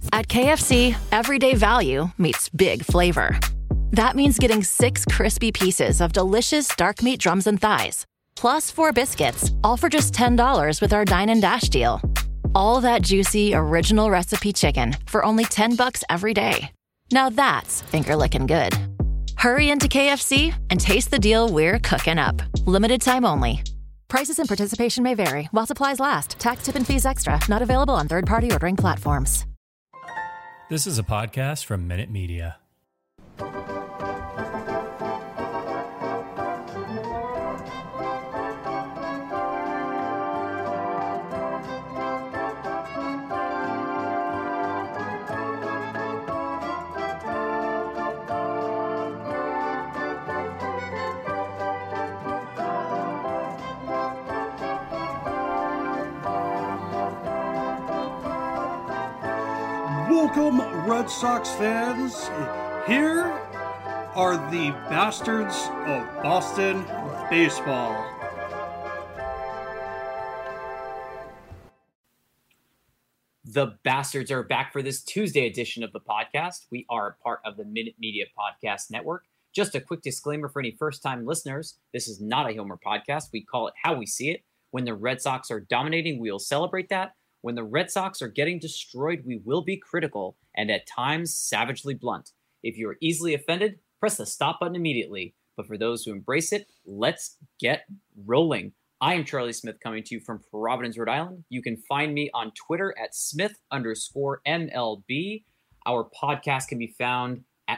At KFC, everyday value meets big flavor. That means getting 6 crispy pieces of delicious dark meat drums and thighs, plus 4 biscuits, all for just $10 with our Dine and Dash deal. All that juicy, original recipe chicken for only $10 every day. Now that's finger-licking good. Hurry into KFC and taste the deal we're cooking up. Limited time only. Prices and participation may vary while supplies last. Tax, tip, and fees extra. Not available on third-party ordering platforms. This is a podcast from Minute Media. Welcome, Red Sox fans. Here are the Bastards of Boston baseball. The Bastards are back for this Tuesday edition of the podcast. We are part of the Minute Media Podcast Network. Just a quick disclaimer for any first-time listeners. This is not a Homer podcast. We call it How We See It. When the Red Sox are dominating, we will celebrate that. When the Red Sox are getting destroyed, we will be critical and at times savagely blunt. If you are easily offended, press the stop button immediately. But for those who embrace it, let's get rolling. I am Charlie Smith coming to you from Providence, Rhode Island. You can find me on Twitter at Smith_MLB. Our podcast can be found at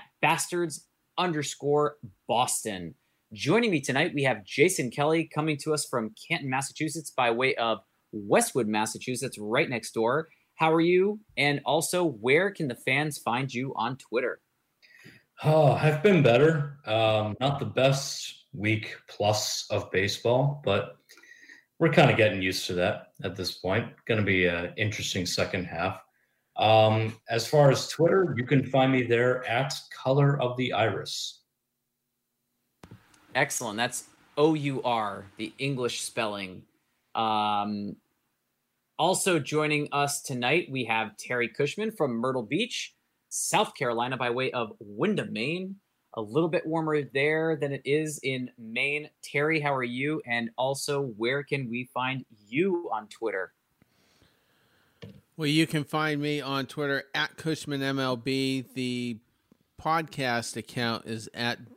Bastards_Boston. Joining me tonight, we have Jason Kelly coming to us from Canton, Massachusetts by way of Westwood, Massachusetts, right next door. How are you? And also, where can the fans find you on Twitter? Oh, I've been better. Not the best week plus of baseball, but we're kind of getting used to that at this point. Going to be an interesting second half. As far as Twitter, you can find me there at Color of the Iris. Excellent. That's O-U-R, the English spelling. Also joining us tonight, we have Terry Cushman from Myrtle Beach, South Carolina, by way of Windham, Maine. A little bit warmer there than it is in Maine. Terry, how are you? And also, where can we find you on Twitter? Well, you can find me on Twitter at CushmanMLB. The podcast account is at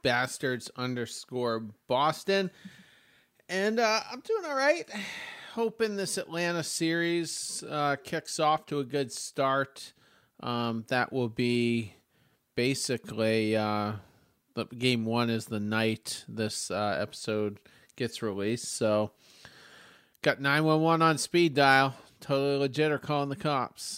Bastards_Boston. And I'm doing all right. Hoping this Atlanta series kicks off to a good start. That will be basically game 1 is the night this episode gets released. So got 911 on speed dial. Totally legit or calling the cops.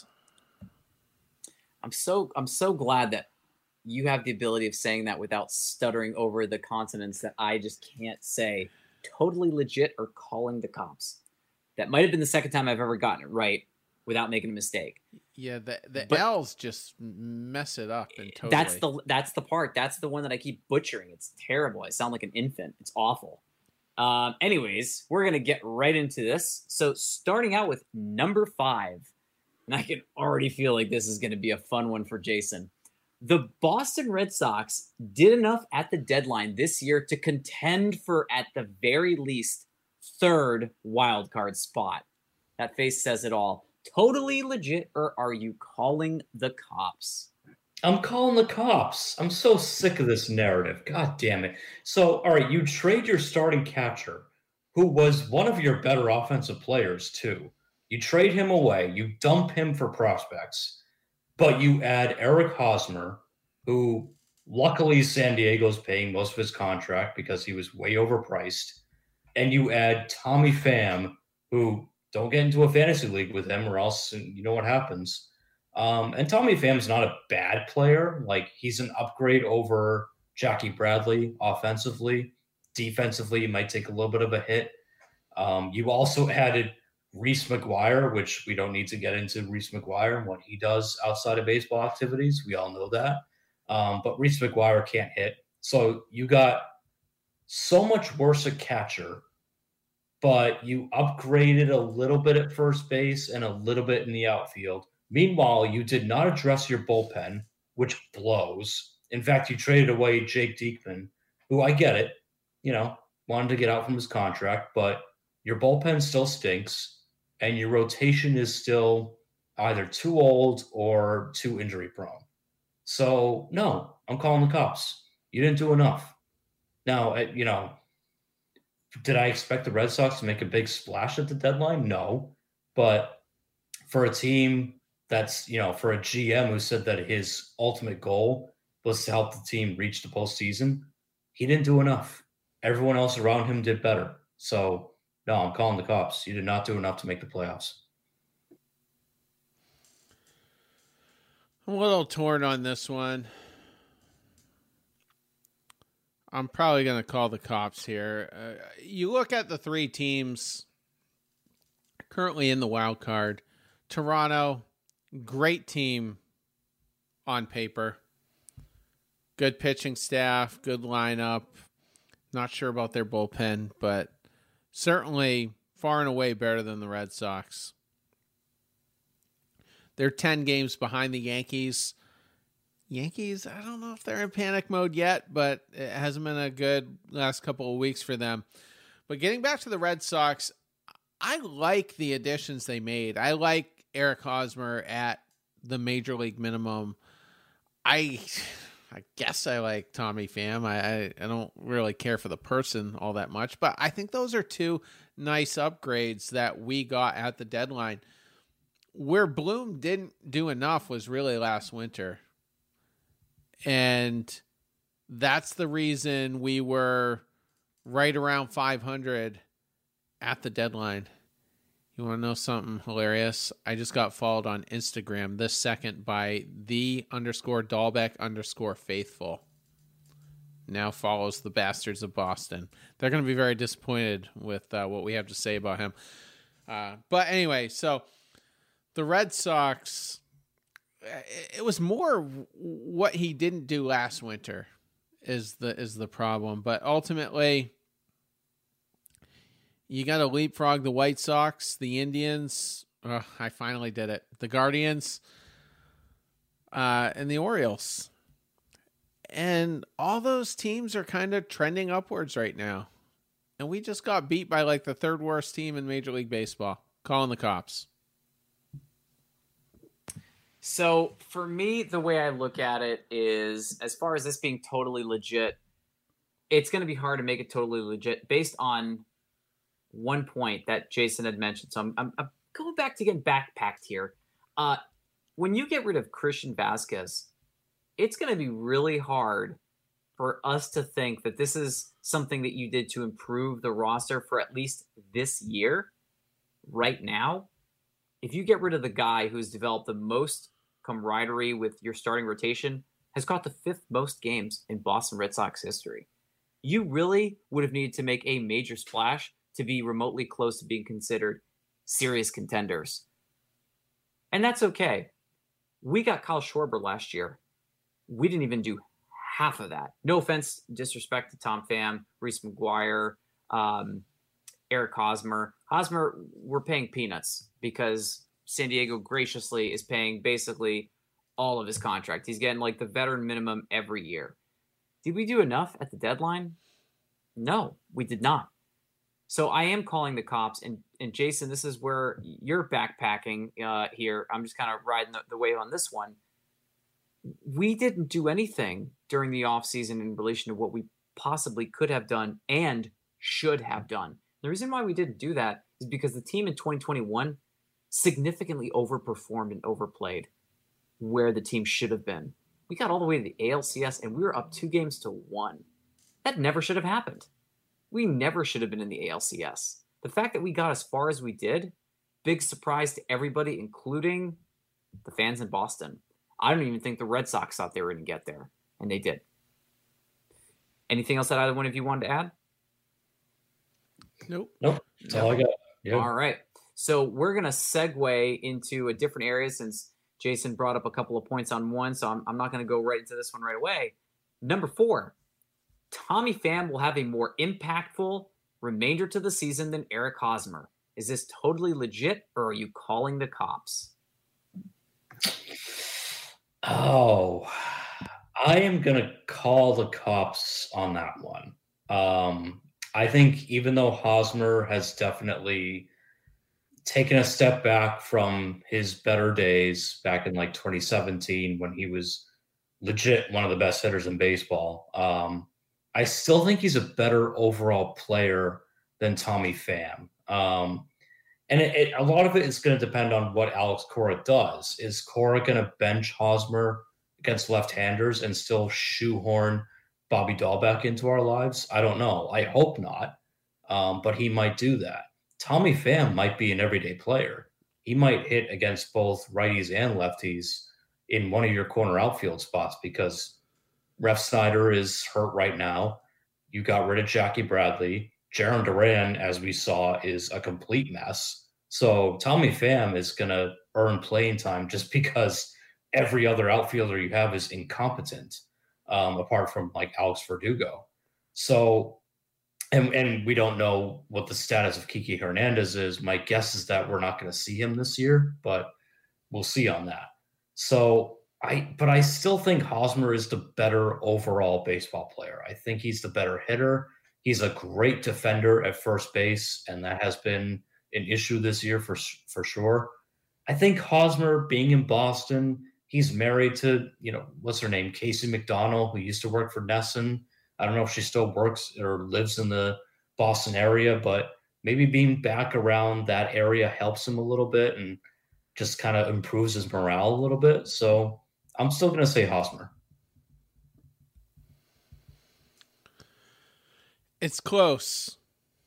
I'm so glad that you have the ability of saying that without stuttering over the consonants that I just can't say. Totally legit or calling the cops. That might have been the second time I've ever gotten it right without making a mistake. Yeah, the L's just mess it up. And totally. That's the part. That's the one that I keep butchering. It's terrible. I sound like an infant. It's awful. Anyways, we're going to get right into this. So starting out with number 5, and I can already feel like this is going to be a fun one for Jason. The Boston Red Sox did enough at the deadline this year to contend for, at the very least, 3rd wildcard spot. That face says it all. Totally legit, or are you calling the cops? I'm calling the cops. I'm so sick of this narrative. God damn it. So, all right, you trade your starting catcher, who was one of your better offensive players, too. You trade him away. You dump him for prospects. But you add Eric Hosmer, who luckily San Diego's paying most of his contract because he was way overpriced. And you add Tommy Pham, who don't get into a fantasy league with him or else you know what happens. And Tommy Pham's not a bad player. Like, he's an upgrade over Jackie Bradley offensively. Defensively, he might take a little bit of a hit. You also added Reese McGuire, which we don't need to get into Reese McGuire and what he does outside of baseball activities. We all know that. But Reese McGuire can't hit. So you got so much worse at catcher, but you upgraded a little bit at first base and a little bit in the outfield. Meanwhile, you did not address your bullpen, which blows. In fact, you traded away Jake Diekman, who I get it, wanted to get out from his contract, but your bullpen still stinks, and your rotation is still either too old or too injury prone. So, no, I'm calling the cops. You didn't do enough. Now, did I expect the Red Sox to make a big splash at the deadline? No. But for a team that's, for a GM who said that his ultimate goal was to help the team reach the postseason, he didn't do enough. Everyone else around him did better. So, no, I'm calling the cops. You did not do enough to make the playoffs. I'm a little torn on this one. I'm probably going to call the cops here. You look at the three teams currently in the wild card. Toronto, great team on paper. Good pitching staff, good lineup. Not sure about their bullpen, but certainly far and away better than the Red Sox. They're 10 games behind the Yankees. Yankees, I don't know if they're in panic mode yet, but it hasn't been a good last couple of weeks for them. But getting back to the Red Sox, I like the additions they made. I like Eric Hosmer at the major league minimum. I guess I like Tommy Pham. I don't really care for the person all that much, but I think those are two nice upgrades that we got at the deadline. Where Bloom didn't do enough was really last winter. And that's the reason we were right around 500 at the deadline. You want to know something hilarious? I just got followed on Instagram this second by _Dahlbeck_faithful. Now follows the Bastards of Boston. They're going to be very disappointed with what we have to say about him. But anyway, so the Red Sox, it was more what he didn't do last winter is the problem. But ultimately, you got to leapfrog the White Sox, the Indians. I finally did it. The Guardians, and the Orioles. And all those teams are kind of trending upwards right now. And we just got beat by like the third worst team in Major League Baseball. Calling the cops. So for me, the way I look at it is, as far as this being totally legit, it's going to be hard to make it totally legit based on one point that Jason had mentioned. So I'm going back to getting backpacked here. When you get rid of Christian Vasquez, it's going to be really hard for us to think that this is something that you did to improve the roster for at least this year. Right now, if you get rid of the guy who's developed the most camaraderie with your starting rotation, has caught the 5th most games in Boston Red Sox history, you really would have needed to make a major splash to be remotely close to being considered serious contenders. And that's okay. We got Kyle Schwarber last year. We didn't even do half of that. No offense, disrespect to Tom Pham, Reese McGuire, Eric Hosmer. Hosmer, we're paying peanuts because San Diego graciously is paying basically all of his contract. He's getting like the veteran minimum every year. Did we do enough at the deadline? No, we did not. So I am calling the cops. And Jason, this is where you're backpacking here. I'm just kind of riding the wave on this one. We didn't do anything during the offseason in relation to what we possibly could have done and should have done. The reason why we didn't do that is because the team in 2021 significantly overperformed and overplayed where the team should have been. We got all the way to the ALCS and we were up 2-1. That never should have happened. We never should have been in the ALCS. The fact that we got as far as we did, big surprise to everybody, including the fans in Boston. I don't even think the Red Sox thought they were going to get there, and they did. Anything else that either one of you wanted to add? Nope. That's all I got. Yeah. All right. So we're going to segue into a different area since Jason brought up a couple of points on one, so I'm not going to go right into this one right away. Number 4, Tommy Pham will have a more impactful remainder to the season than Eric Hosmer. Is this totally legit, or are you calling the cops? Oh, I am going to call the cops on that one. I think even though Hosmer has definitely taken a step back from his better days back in like 2017 when he was legit one of the best hitters in baseball, I still think he's a better overall player than Tommy Pham. And a lot of it is going to depend on what Alex Cora does. Is Cora going to bench Hosmer against left-handers and still shoehorn Bobby Dahlbeck into our lives? I don't know. I hope not, but he might do that. Tommy Pham might be an everyday player. He might hit against both righties and lefties in one of your corner outfield spots because Ref Snyder is hurt right now. You got rid of Jackie Bradley. Jarren Duran, as we saw, is a complete mess. So Tommy Pham is going to earn playing time just because every other outfielder you have is incompetent, apart from like Alex Verdugo. So, and we don't know what the status of Kiki Hernandez is. My guess is that we're not going to see him this year, but we'll see on that. So but I still think Hosmer is the better overall baseball player. I think he's the better hitter. He's a great defender at first base, and that has been an issue this year for sure. I think Hosmer being in Boston, he's married to, what's her name? Casey McDonald, who used to work for NESN. I don't know if she still works or lives in the Boston area, but maybe being back around that area helps him a little bit and just kind of improves his morale a little bit. So I'm still going to say Hosmer. It's close.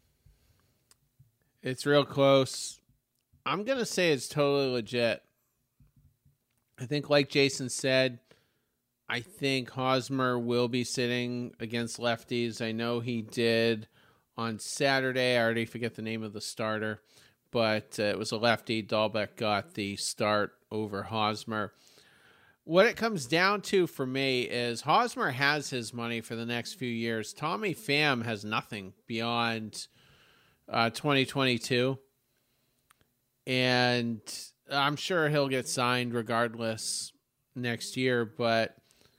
It's real close. I'm going to say it's totally legit. I think, like Jason said, I think Hosmer will be sitting against lefties. I know he did on Saturday. I already forget the name of the starter, but it was a lefty. Dahlbeck got the start over Hosmer. What it comes down to for me is Hosmer has his money for the next few years. Tommy Pham has nothing beyond 2022. And I'm sure he'll get signed regardless next year. But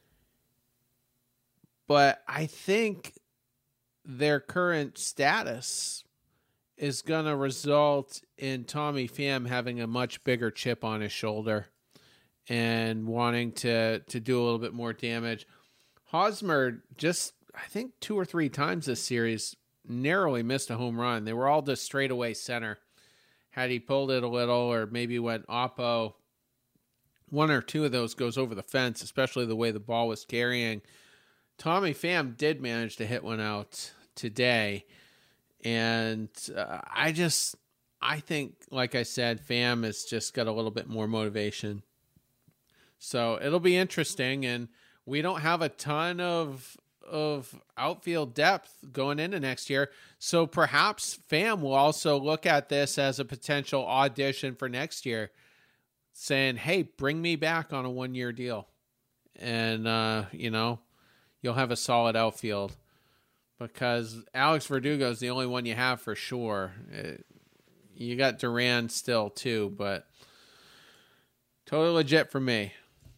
I think their current status is going to result in Tommy Pham having a much bigger chip on his shoulder and wanting to do a little bit more damage. Hosmer just, I think 2 or 3 times this series, narrowly missed a home run. They were all just straightaway center. Had he pulled it a little or maybe went oppo, 1 or 2 of those goes over the fence, especially the way the ball was carrying. Tommy Pham did manage to hit one out today. And I think, like I said, Pham has just got a little bit more motivation. So it'll be interesting, and we don't have a ton of outfield depth going into next year. So perhaps Pham will also look at this as a potential audition for next year, saying, hey, bring me back on a 1-year deal. And, you'll have a solid outfield. Because Alex Verdugo is the only one you have for sure. You got Duran still too, but totally legit for me.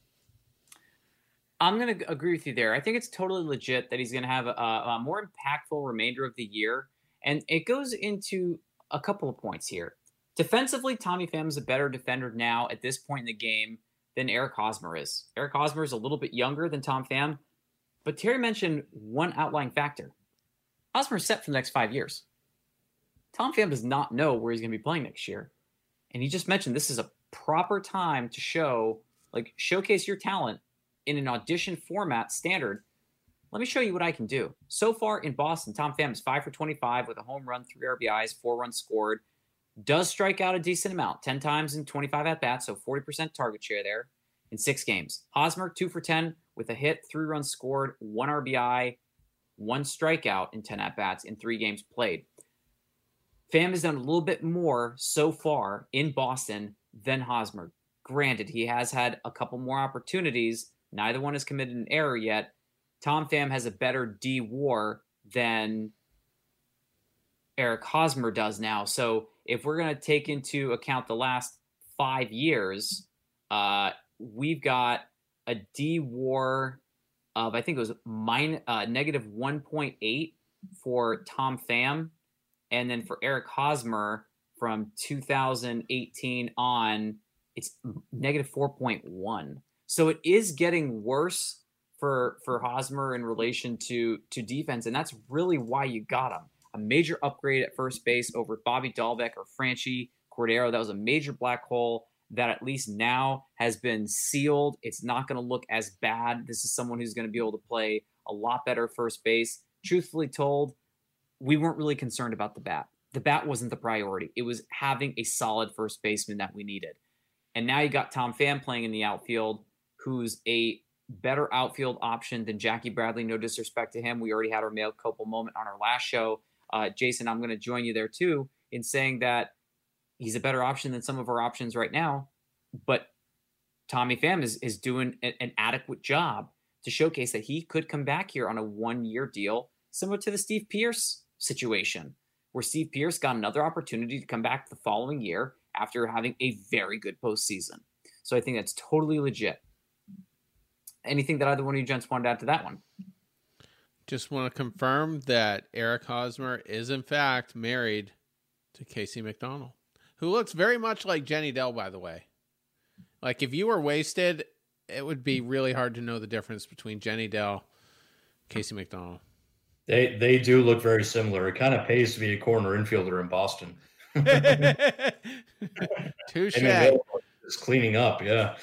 I'm going to agree with you there. I think it's totally legit that he's going to have a more impactful remainder of the year. And it goes into a couple of points here. Defensively, Tommy Pham is a better defender now at this point in the game than Eric Hosmer is. Eric Hosmer is a little bit younger than Tom Pham. But Terry mentioned one outlying factor. Hosmer's set for the next 5 years. Tom Pham does not know where he's going to be playing next year. And he just mentioned this is a proper time to showcase your talent in an audition format standard. Let me show you what I can do. So far in Boston, Tom Pham is 5 for 25 with a home run, 3 RBIs, 4 runs scored. Does strike out a decent amount, 10 times in 25 at-bats, so 40% target share there in 6 games. Hosmer, 2 for 10 with a hit, 3 runs scored, 1 RBI, 1 strikeout in 10 at-bats in 3 games played. Pham has done a little bit more so far in Boston than Hosmer. Granted, he has had a couple more opportunities. Neither one has committed an error yet. Tom Pham has a better D-WAR than Eric Hosmer does now. So if we're going to take into account the last 5 years, we've got a D WAR of, I think it was negative 1.8 for Tom Pham. And then for Eric Hosmer from 2018 on, it's negative 4.1. So it is getting worse for Hosmer in relation to defense. And that's really why you got him. A major upgrade at first base over Bobby Dahlbeck or Franchy Cordero. That was a major black hole that at least now has been sealed. It's not going to look as bad. This is someone who's going to be able to play a lot better first base. Truthfully told, we weren't really concerned about the bat. The bat wasn't the priority. It was having a solid first baseman that we needed. And now you got Tom Pham playing in the outfield, who's a better outfield option than Jackie Bradley. No disrespect to him. We already had our Mayo Copel moment on our last show. Jason, I'm going to join you there too in saying that he's a better option than some of our options right now. But Tommy Pham is doing an adequate job to showcase that he could come back here on a 1-year deal, similar to the Steve Pearce situation, where Steve Pearce got another opportunity to come back the following year after having a very good postseason. So I think that's totally legit. Anything that either one of you gents wanted to add to that one? Just want to confirm that Eric Hosmer is, in fact, married to Casey McDonald, who looks very much like Jenny Dell, by the way. Like, if you were wasted, it would be really hard to know the difference between Jenny Dell, Casey McDonald. They do look very similar. It kind of pays to be a corner infielder in Boston. Touche. It's cleaning up, yeah.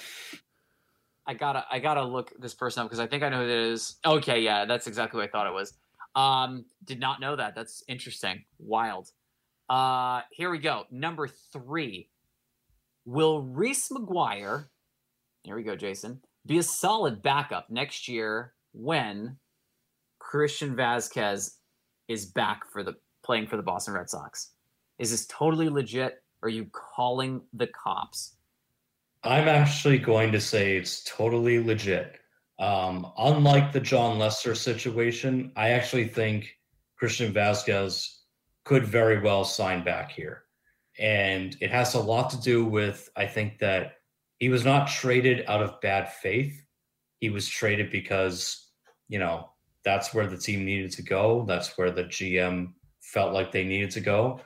I gotta look this person up because I think I know who it is. Okay, yeah, that's exactly what I thought it was. Did not know that. That's interesting. Wild. Here we go. Number 3. Will Reese McGuire, here we go, Jason, be a solid backup next year when Christian Vazquez is back playing for the Boston Red Sox? Is this totally legit? Or are you calling the cops? I'm actually going to say it's totally legit. Unlike the John Lester situation, I actually think Christian Vazquez could very well sign back here. And it has a lot to do with, I think, that he was not traded out of bad faith. He was traded because, that's where the team needed to go. That's where the GM felt like they needed to go.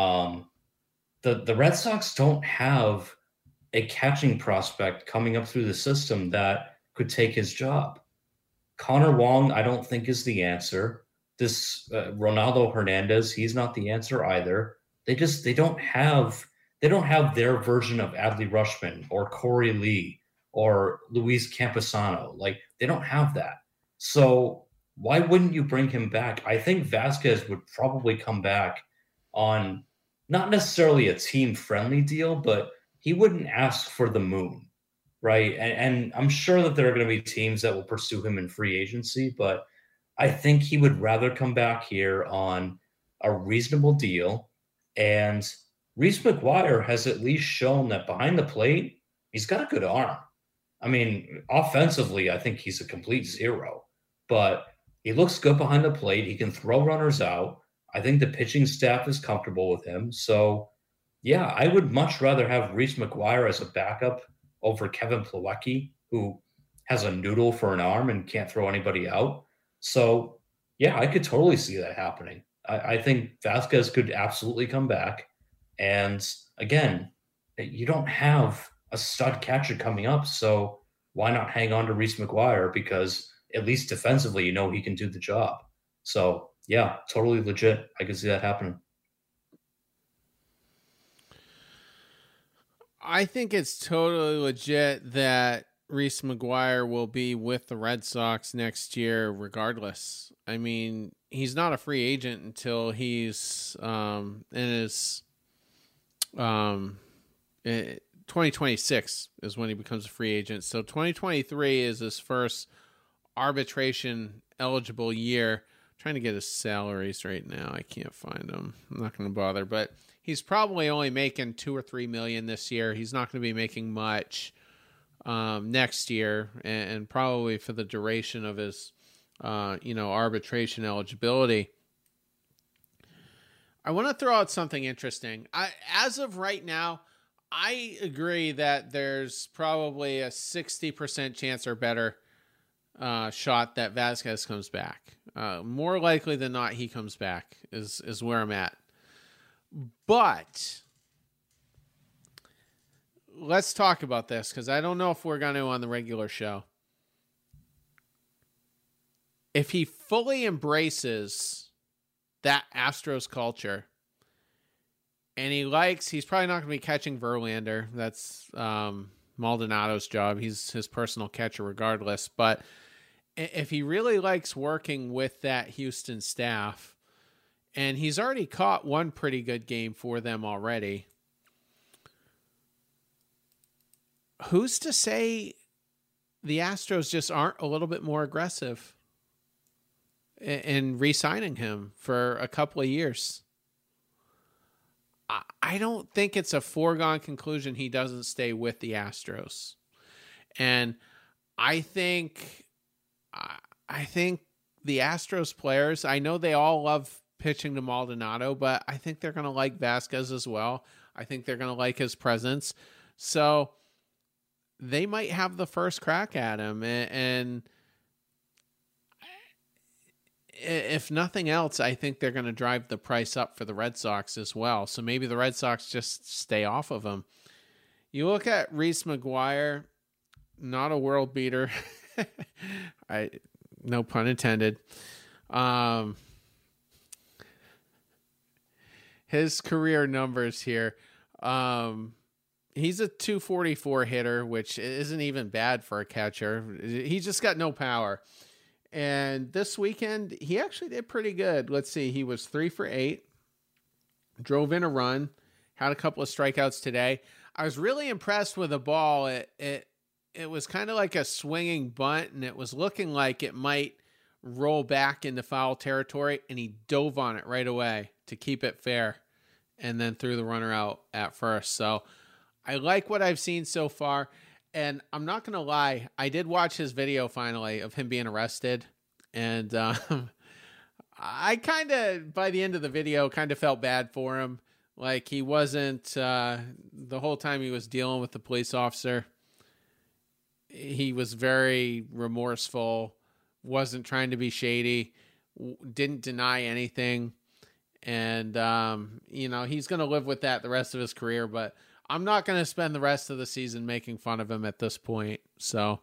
The Red Sox don't have a catching prospect coming up through the system that could take his job. Connor Wong, I don't think, is the answer. This Ronaldo Hernandez, he's not the answer either. They don't have their version of Adley Rutschman or Corey Lee or Luis Camposano. Like, they don't have that. So why wouldn't you bring him back? I think Vazquez would probably come back on not necessarily a team-friendly deal, but he wouldn't ask for the moon, right? And I'm sure that there are going to be teams that will pursue him in free agency, but I think he would rather come back here on a reasonable deal. And Reese McGuire has at least shown that behind the plate, he's got a good arm. I mean, offensively, I think he's a complete zero, but he looks good behind the plate. He can throw runners out. I think the pitching staff is comfortable with him. So, yeah, I would much rather have Reese McGuire as a backup over Kevin Plawecki, who has a noodle for an arm and can't throw anybody out. So, yeah, I could totally see that happening. I think Vazquez could absolutely come back. And, again, you don't have a stud catcher coming up, so why not hang on to Reese McGuire? Because at least defensively, he can do the job. So, yeah, totally legit. I could see that happening. I think it's totally legit that Reese McGuire will be with the Red Sox next year regardless. I mean, he's not a free agent until he's in his 2026 is when he becomes a free agent. So 2023 is his first arbitration eligible year. I'm trying to get his salaries right now. I can't find them. I'm not going to bother, but he's probably only making $2 or $3 million this year. He's not going to be making much next year, and probably for the duration of his, arbitration eligibility. I want to throw out something interesting. As of right now, I agree that there's probably a 60% chance or better shot that Vasquez comes back. More likely than not, he comes back is where I'm at. But let's talk about this, because I don't know if we're going to on the regular show. If he fully embraces that Astros culture, and he's probably not going to be catching Verlander. That's Maldonado's job. He's his personal catcher regardless. But if he really likes working with that Houston staff, and he's already caught one pretty good game for them already, who's to say the Astros just aren't a little bit more aggressive in re-signing him for a couple of years? I don't think it's a foregone conclusion he doesn't stay with the Astros. And I think the Astros players, I know they all love pitching to Maldonado, but I think they're going to like Vasquez as well. I think they're going to like his presence. So they might have the first crack at him. And if nothing else, I think they're going to drive the price up for the Red Sox as well. So maybe the Red Sox just stay off of him. You look at Reese McGuire, not a world beater. No pun intended. His career numbers here. He's a 244 hitter, which isn't even bad for a catcher. He's just got no power. And this weekend, he actually did pretty good. Let's see. He was 3 for 8, drove in a run, had a couple of strikeouts today. I was really impressed with the ball. It was kind of like a swinging bunt, and it was looking like it might roll back into foul territory, and he dove on it right away to keep it fair, and then threw the runner out at first. So I like what I've seen so far. And I'm not going to lie, I did watch his video finally of him being arrested. And I kind of, by the end of the video, kind of felt bad for him. Like he wasn't, the whole time he was dealing with the police officer, he was very remorseful, wasn't trying to be shady, didn't deny anything. And, he's going to live with that the rest of his career. But I'm not going to spend the rest of the season making fun of him at this point. So,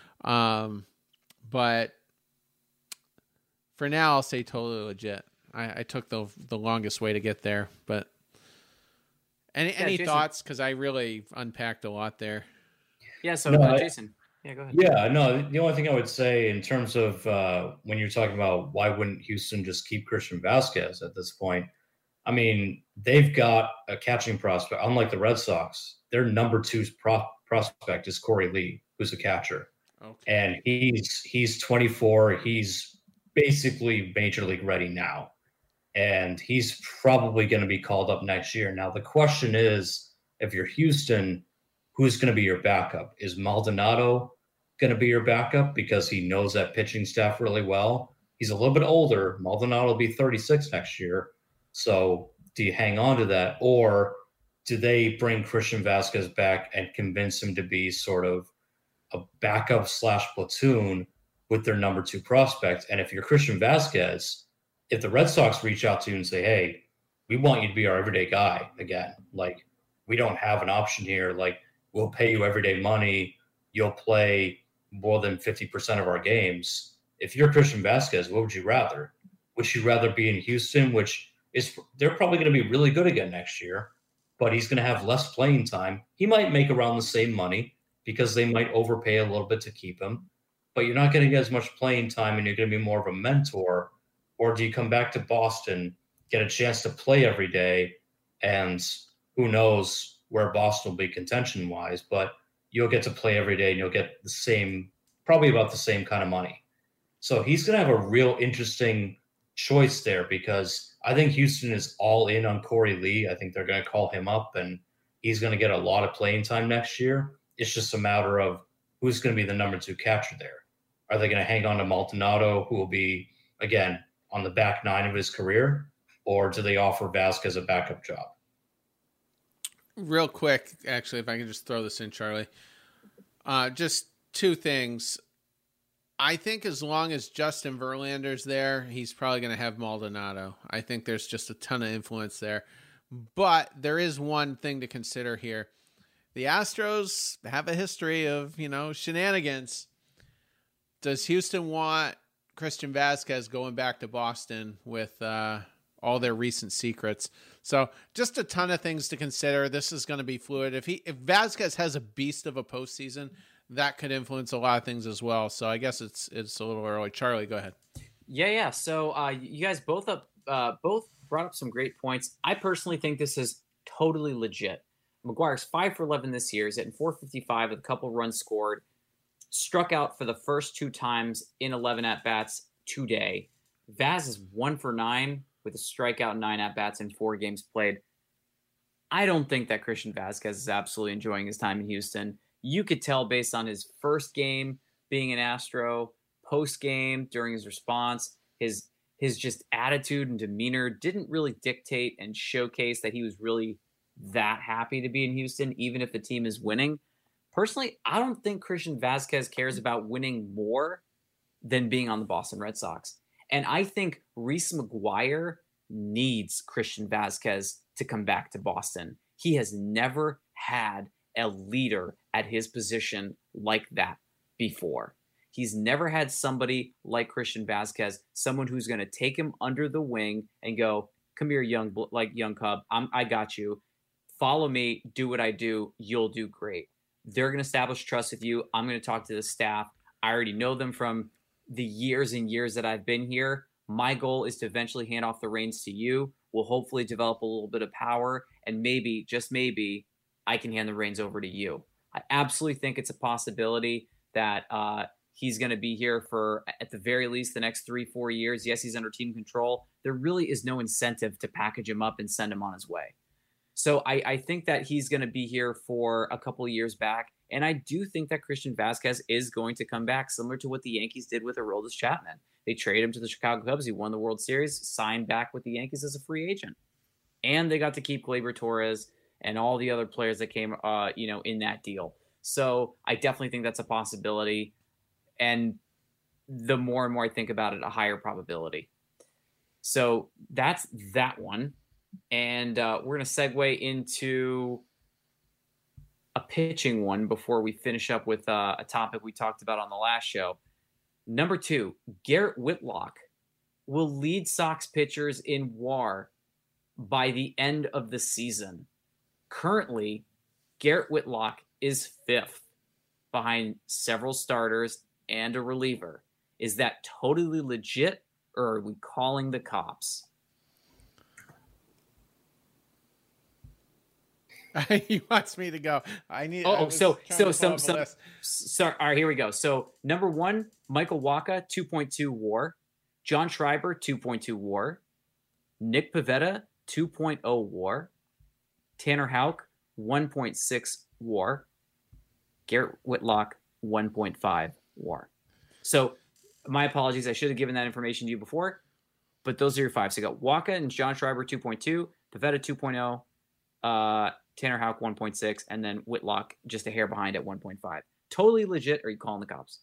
but for now, I'll say totally legit. I took the longest way to get there. But any thoughts? Because I really unpacked a lot there. Yeah. So, Jason. Yeah, go ahead. Yeah, no. The only thing I would say in terms of when you're talking about why wouldn't Houston just keep Christian Vasquez at this point? I mean, they've got a catching prospect. Unlike the Red Sox, their number 2 prospect is Corey Lee, who's a catcher. Okay. And he's 24. He's basically major league ready now. And he's probably going to be called up next year. Now, the question is, if you're Houston, who's going to be your backup? Is Maldonado going to be your backup because he knows that pitching staff really well? He's a little bit older. Maldonado will be 36 next year. So do you hang on to that, or do they bring Christian Vasquez back and convince him to be sort of a backup / platoon with their number 2 prospect? And if you're Christian Vasquez, if the Red Sox reach out to you and say, hey, we want you to be our everyday guy again, like we don't have an option here, like we'll pay you everyday money, you'll play more than 50% of our games. If you're Christian Vasquez, what would you rather? Would you rather be in Houston, which they're probably going to be really good again next year, but he's going to have less playing time. He might make around the same money because they might overpay a little bit to keep him, but you're not going to get as much playing time and you're going to be more of a mentor. Or do you come back to Boston, get a chance to play every day, and who knows where Boston will be contention-wise, but you'll get to play every day and you'll get probably about the same kind of money. So he's going to have a real interesting choice there, because I think Houston is all in on Corey Lee. I think they're going to call him up and he's going to get a lot of playing time next year. It's just a matter of who's going to be the number 2 catcher there. Are they going to hang on to Maldonado, who will be, again, on the back 9 of his career, or do they offer Vasquez a backup job? Real quick, actually, if I can just throw this in, Charlie. Just two things. I think as long as Justin Verlander's there, he's probably going to have Maldonado. I think there's just a ton of influence there. But there is one thing to consider here. The Astros have a history of, shenanigans. Does Houston want Christian Vazquez going back to Boston with all their recent secrets? So just a ton of things to consider. This is going to be fluid. If Vazquez has a beast of a postseason, that could influence a lot of things as well. So I guess it's a little early. Charlie, go ahead. Yeah. So you guys both brought up some great points. I personally think this is totally legit. McGuire's 5 for 11 this year. He's hitting .455 with a couple runs scored. Struck out for the first 2 times in 11 at-bats today. Vaz is 1 for 9 with a strikeout and 9 at-bats in 4 games played. I don't think that Christian Vazquez is absolutely enjoying his time in Houston. You could tell based on his first game being an Astro, post-game, during his response, his just attitude and demeanor didn't really dictate and showcase that he was really that happy to be in Houston, even if the team is winning. Personally, I don't think Christian Vazquez cares about winning more than being on the Boston Red Sox. And I think Reese McGuire needs Christian Vazquez to come back to Boston. He has never had a leader at his position like that before. He's never had somebody like Christian Vazquez, someone who's going to take him under the wing and go, come here, young cub. I got you. Follow me. Do what I do. You'll do great. They're going to establish trust with you. I'm going to talk to the staff. I already know them from the years and years that I've been here. My goal is to eventually hand off the reins to you. We'll hopefully develop a little bit of power, and maybe, just maybe, I can hand the reins over to you. I absolutely think it's a possibility that he's going to be here for, at the very least, the next 3-4 years. Yes, he's under team control. There really is no incentive to package him up and send him on his way. So I think that he's going to be here for a couple of years back. And I do think that Christian Vazquez is going to come back, similar to what the Yankees did with Aroldis Chapman. They traded him to the Chicago Cubs. He won the World Series, signed back with the Yankees as a free agent. And they got to keep Gleyber Torres and all the other players that came, in that deal. So I definitely think that's a possibility. And the more and more I think about it, a higher probability. So that's that one. And we're going to segue into a pitching one before we finish up with a topic we talked about on the last show. Number 2, Garrett Whitlock will lead Sox pitchers in WAR by the end of the season. Currently, Garrett Whitlock is 5th behind several starters and a reliever. Is that totally legit, or are we calling the cops? He wants me to go. I need. Sorry. All right, here we go. So number 1, Michael Wacha, 2.2 WAR. John Schreiber, 2.2 WAR. Nick Pivetta, 2.0 WAR. Tanner Houck, 1.6 WAR. Garrett Whitlock, 1.5 WAR. So my apologies. I should have given that information to you before, but those are your 5. So you got Wacha and John Schreiber, 2.2. Pivetta, 2.0. Tanner Houck 1.6, and then Whitlock just a hair behind at 1.5. Totally legit, or are you calling the cops?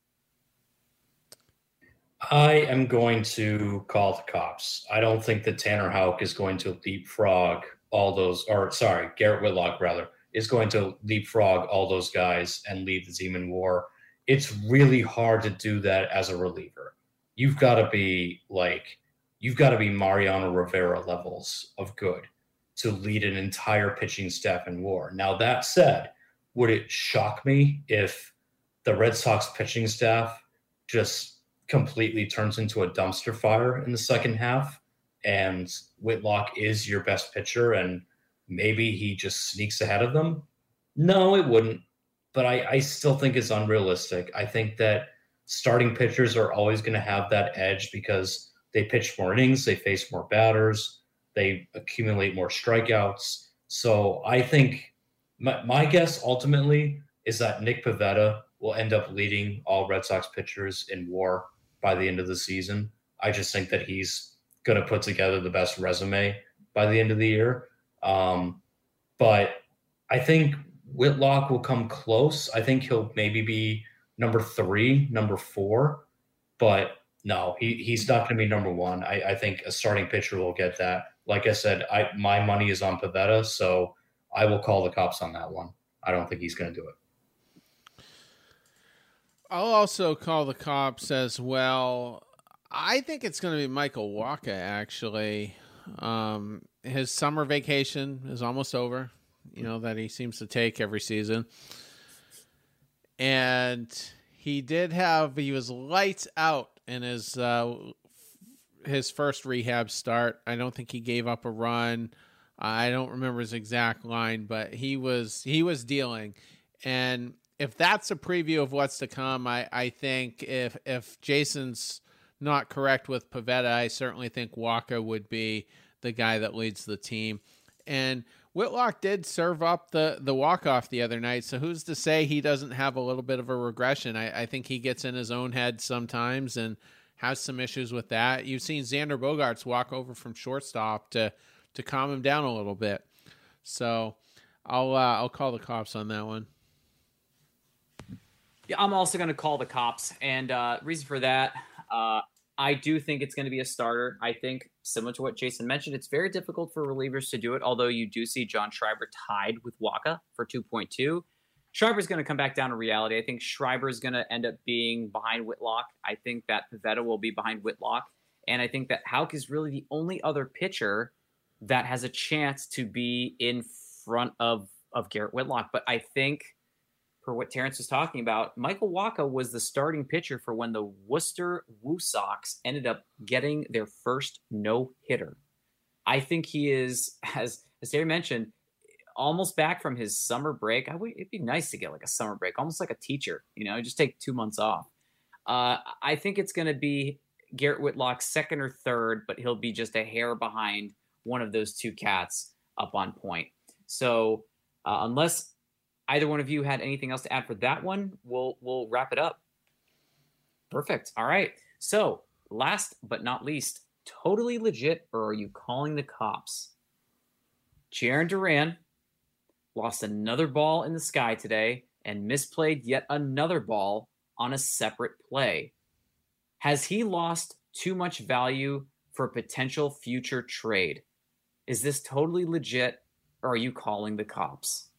I am going to call the cops. I don't think that Tanner Houck is going to leapfrog Garrett Whitlock, rather, is going to leapfrog all those guys and lead the team in WAR. It's really hard to do that as a reliever. You've got to be Mariano Rivera levels of good to lead an entire pitching staff in WAR. Now, that said, would it shock me if the Red Sox pitching staff just completely turns into a dumpster fire in the second half and Whitlock is your best pitcher and maybe he just sneaks ahead of them? No, it wouldn't. But I still think it's unrealistic. I think that starting pitchers are always going to have that edge because they pitch more innings, they face more batters, they accumulate more strikeouts. So I think my guess ultimately is that Nick Pivetta will end up leading all Red Sox pitchers in WAR by the end of the season. I just think that he's going to put together the best resume by the end of the year. But I think Whitlock will come close. I think he'll maybe be number 3, number 4, but no, he's not going to be number 1. I think a starting pitcher will get that. Like I said, my money is on Pivetta, so I will call the cops on that one. I don't think he's going to do it. I'll also call the cops as well. I think it's going to be Michael Wacha, actually. His summer vacation is almost over, that he seems to take every season. And he was lights out in his first rehab start. I don't think he gave up a run. I don't remember his exact line, but he was dealing. And if that's a preview of what's to come, I think if Jason's not correct with Pivetta, I certainly think Wacha would be the guy that leads the team. And Whitlock did serve up the walk-off the other night, so who's to say he doesn't have a little bit of a regression? I think he gets in his own head sometimes and has some issues with that. You've seen Xander Bogaerts walk over from shortstop to calm him down a little bit. So I'll call the cops on that one. Yeah, I'm also going to call the cops, and reason for that, I do think it's going to be a starter. I think, similar to what Jason mentioned, it's very difficult for relievers to do it, although you do see John Schreiber tied with Wacha for 2.2. Schreiber's going to come back down to reality. I think Schreiber is going to end up being behind Whitlock. I think that Pivetta will be behind Whitlock, and I think that Houck is really the only other pitcher that has a chance to be in front of Garrett Whitlock. But I think, for what Terrence was talking about, Michael Wacha was the starting pitcher for when the Worcester Woo Sox ended up getting their first no-hitter. I think he is, as Terry mentioned, almost back from his summer break. It'd be nice to get like a summer break, almost like a teacher, just take 2 months off. I think it's going to be Garrett Whitlock second or third, but he'll be just a hair behind one of those two cats up on point. So unless either one of you had anything else to add for that one, we'll wrap it up. Perfect. All right. So last but not least, totally legit, or are you calling the cops? Jarren Duran lost another ball in the sky today and misplayed yet another ball on a separate play. Has he lost too much value for a potential future trade? Is this totally legit, or are you calling the cops?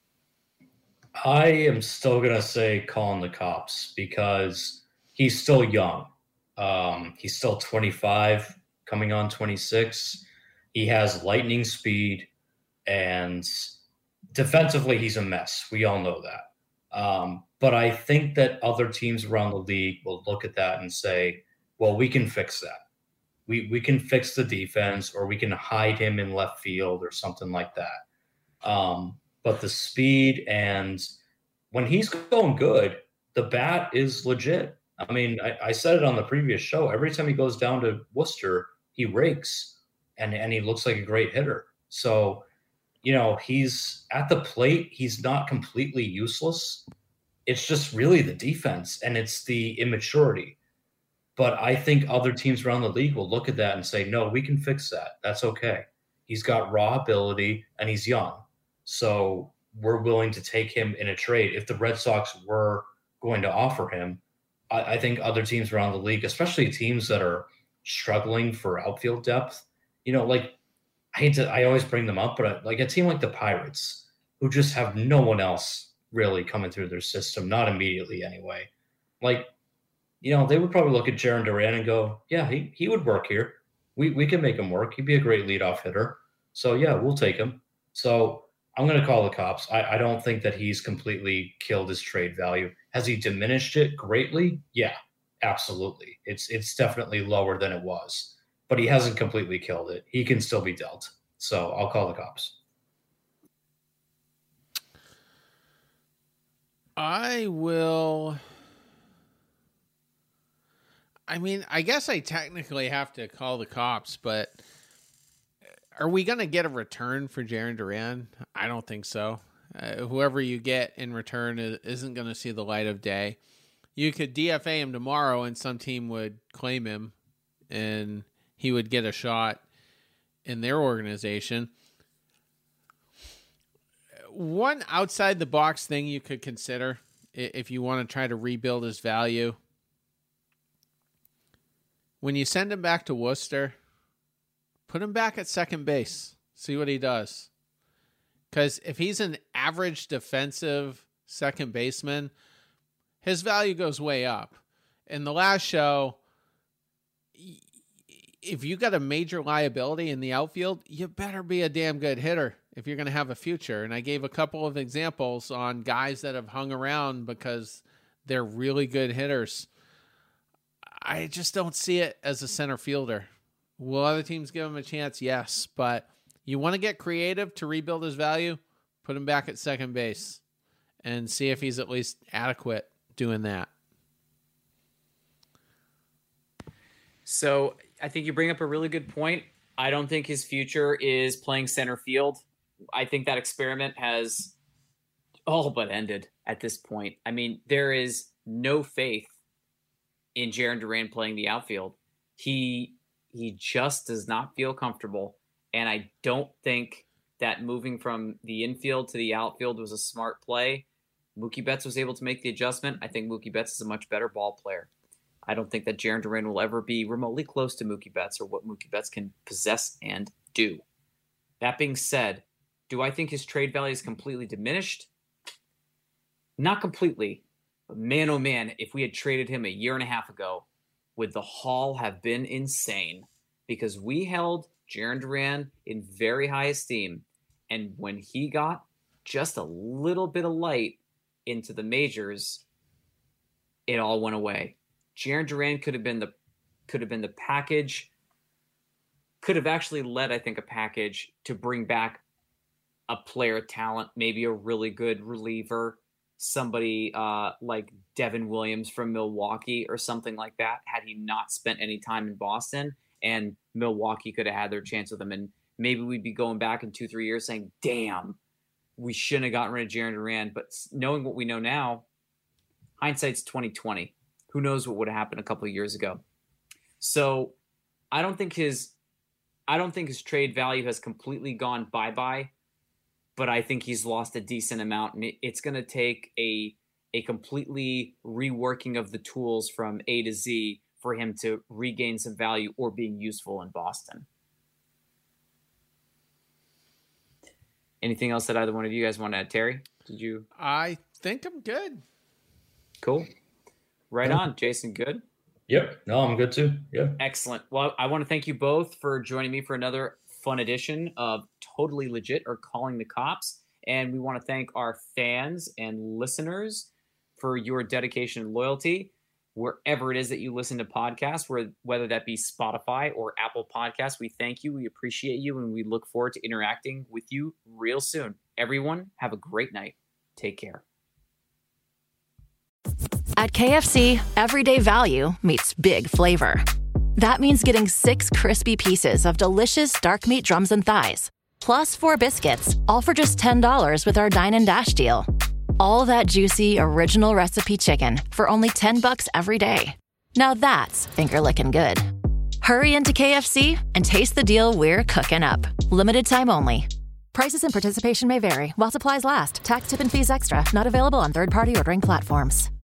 I am still going to say calling the cops because he's still young. He's still 25, coming on 26. He has lightning speed, and defensively, he's a mess. We all know that. But I think that other teams around the league will look at that and say, well, we can fix that. We can fix the defense, or we can hide him in left field or something like that. But the speed, and when he's going good, the bat is legit. I mean, I said it on the previous show. Every time he goes down to Worcester, he rakes, and he looks like a great hitter. So, he's at the plate. He's not completely useless. It's just really the defense, and it's the immaturity. But I think other teams around the league will look at that and say, no, we can fix that. That's okay. He's got raw ability, and he's young. So we're willing to take him in a trade. If the Red Sox were going to offer him, I think other teams around the league, especially teams that are struggling for outfield depth, I always bring them up, but like a team like the Pirates, who just have no one else really coming through their system, not immediately anyway. They would probably look at Jarren Duran and go, yeah, he would work here. We can make him work. He'd be a great leadoff hitter. So, yeah, we'll take him. So I'm going to call the cops. I don't think that he's completely killed his trade value. Has he diminished it greatly? Yeah, absolutely. It's definitely lower than it was. But he hasn't completely killed it. He can still be dealt. So I'll call the cops. I will. I mean, I guess I technically have to call the cops, but are we going to get a return for Jarren Duran? I don't think so. Whoever you get in return isn't going to see the light of day. You could DFA him tomorrow and some team would claim him and he would get a shot in their organization. one outside the box thing you could consider if you want to try to rebuild his value, when you send him back to Worcester, put him back at second base. See what he does. Because if he's an average defensive second baseman, his value goes way up. In the last show, if you got a major liability in the outfield, you better be a damn good hitter if you're going to have a future. And I gave a couple of examples on guys that have hung around because they're really good hitters. I just don't see it as a center fielder. Will other teams give him a chance? Yes, but you want to get creative to rebuild his value, put him back at second base and see if he's at least adequate doing that. So I think you bring up a really good point. I don't think his future is playing center field. I think that experiment has all but ended at this point. I mean, there is no faith in Jarren Duran playing the outfield. He just does not feel comfortable. And I don't think that moving from the infield to the outfield was a smart play. Mookie Betts was able to make the adjustment. I think Mookie Betts is a much better ball player. I don't think that Jarren Duran will ever be remotely close to Mookie Betts or what Mookie Betts can possess and do. That being said, do I think his trade value is completely diminished? Not completely. But man, oh man, if we had traded him a year and a half ago, would the haul have been insane? Because we held Jarren Duran in very high esteem. And when he got just a little bit of light into the majors, it all went away. Jarren Duran could have been the package, could have actually led, I think, a package to bring back a player talent, maybe a really good reliever, somebody like Devin Williams from Milwaukee or something like that, had he not spent any time in Boston, and Milwaukee could have had their chance with him. And maybe we'd be going back in 2-3 years saying, damn, we shouldn't have gotten rid of Jarren Duran. But knowing what we know now, hindsight's 20/20. Who knows what would have happened a couple of years ago. So I don't think his trade value has completely gone bye-bye, but I think he's lost a decent amount. And it's going to take a completely reworking of the tools from A to Z for him to regain some value or being useful in Boston. Anything else that either one of you guys want to add? Terry, did you? I think I'm good. Cool. Right on, Jason. Good? Yep. No, I'm good too. Yep. Excellent. Well, I want to thank you both for joining me for another fun edition of Totally Legit or Calling the Cops. And we want to thank our fans and listeners for your dedication and loyalty. Wherever it is that you listen to podcasts, whether that be Spotify or Apple Podcasts, we thank you, we appreciate you, and we look forward to interacting with you real soon. Everyone, have a great night. Take care. At KFC, everyday value meets big flavor. That means getting 6 crispy pieces of delicious dark meat drums and thighs, plus 4 biscuits, all for just $10 with our Dine and Dash deal. All that juicy, original recipe chicken for only $10 every day. Now that's finger-licking good. Hurry into KFC and taste the deal we're cooking up. Limited time only. Prices and participation may vary while supplies last. Tax, tip, and fees extra. Not available on third-party ordering platforms.